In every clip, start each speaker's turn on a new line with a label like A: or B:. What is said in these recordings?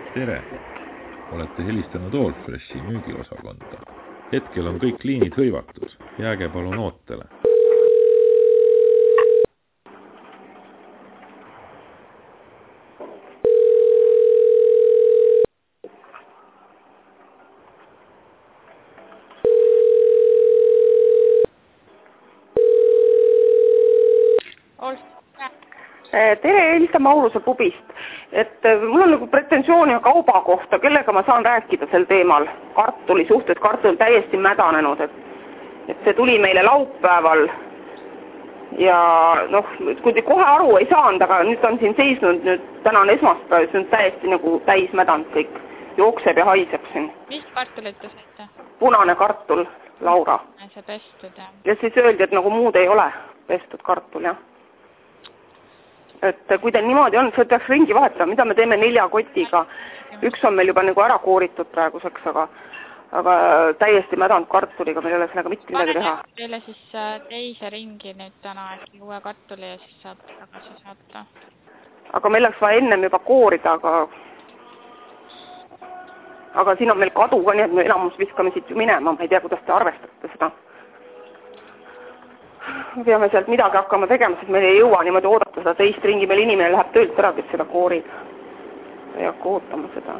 A: Tere! Olete helistanud Allfreshi müügiosakonda. Hetkel on kõik liinid hõivatud. Jääge palun ootele.
B: Tere, helistame Auruse pubist. Mul on nagu pretensiooni kauba kohta, kellega ma saan rääkida sel teemal. Kartuli suhtes, kartul täiesti mädanenud. Et see tuli meile laupäeval. Ja kui te kohe aru ei saanud, aga nüüd on siin seisnud, nüüd täna on esmaspäev, see on täiesti nagu täis mädanud kõik. Jookseb ja haiseb siin.
C: Mis kartulit te saite?
B: Punane kartul, Laura.
C: See pestud, jah.
B: Ja siis öeldi, et nagu muud ei ole pestud kartul, jah. Et kui teil niimoodi on, see peaks ringi vahetama, mida me teeme 4 kotiga. Üks on meil juba nagu ära kooritud praeguseks, aga täiesti mädanud kartuliga, meil ei ole sellega mitte midagi teha.
C: Panen teile siis teise ringi nüüd täna, et uue kartuli ja siis saab tagasi saata.
B: Aga meil oleks vaja ennem juba koorida, aga siin on meil kadu ka, nii et me enamus viskame siit ju minema, ma ei tea, kuidas te arvestate seda. Me peame sealt midagi hakkama tegema, sest meil ei jõua niimoodi oodata seda teist ringi, meil inimene läheb töölt ära, kes seda koorib. Ei hakka ootama seda.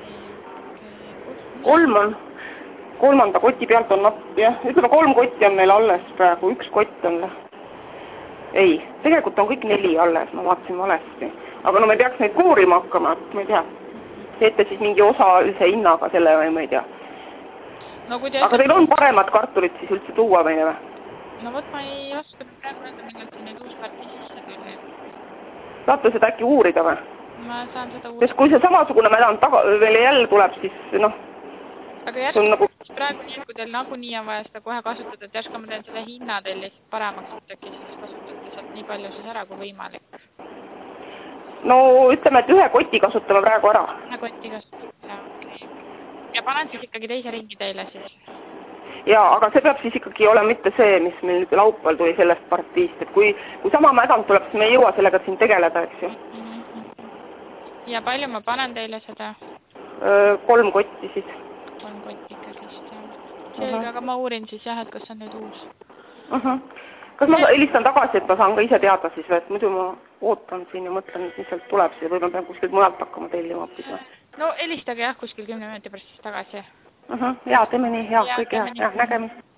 B: 3 on, 3. koti pealt on jah, ütleme 3 kotti on meil alles praegu, 1 kott on. Ei, tegelikult on kõik 4 alles, ma vaatasin valesti. Aga me peaks neid koorima hakkama, ma ei tea. Teete siis mingi osalise hinnaga selle või ma ei tea. Aga teil on paremad kartulid siis üldse tuua meile või?
C: No võt, ma ei oska praegu öelda, millal siin nüüd uus partii sisse tuli.
B: Saate seda äkki uurida või?
C: Ma saan seda uurida.
B: Sest kui see samasugune mädanud veel jälle tuleb, siis
C: Aga järsku praegu nii, kui teil nagunii on vaja seda kohe kasutada, et järsku ma teen selle hinna teil lihtsalt paremaks, et äkki siis kasutate sealt nii palju siis ära kui võimalik.
B: No ütleme, et 1 koti kasutame praegu ära.
C: 1 koti kasutame, okei. Ja panen siis ikkagi teise ringi teile siis.
B: Jaa, aga see peab siis ikkagi olema mitte see, mis meil nüüd laupäeval tuli sellest partiist, et kui sama mädanud tuleb, siis me ei jõua sellega siin tegeleda, eks ju.
C: Ja palju ma panen teile seda?
B: 3 kotti siis.
C: 3 kotti ikkagist, jah. Selge, aga ma uurin siis jah, et kas on nüüd uus.
B: Kas ma helistan tagasi, et ma saan ka ise teada siis või, et muidu ma ootan siin ja mõtlen, mis sealt tuleb siis või ma pean kuskilt mujalt hakkama tellima hoopis või?
C: No helistage jah, kuskil 10 minuti pärast siis tagasi.
B: Jaa, teeme nii, hea, kõik hea, nägemist.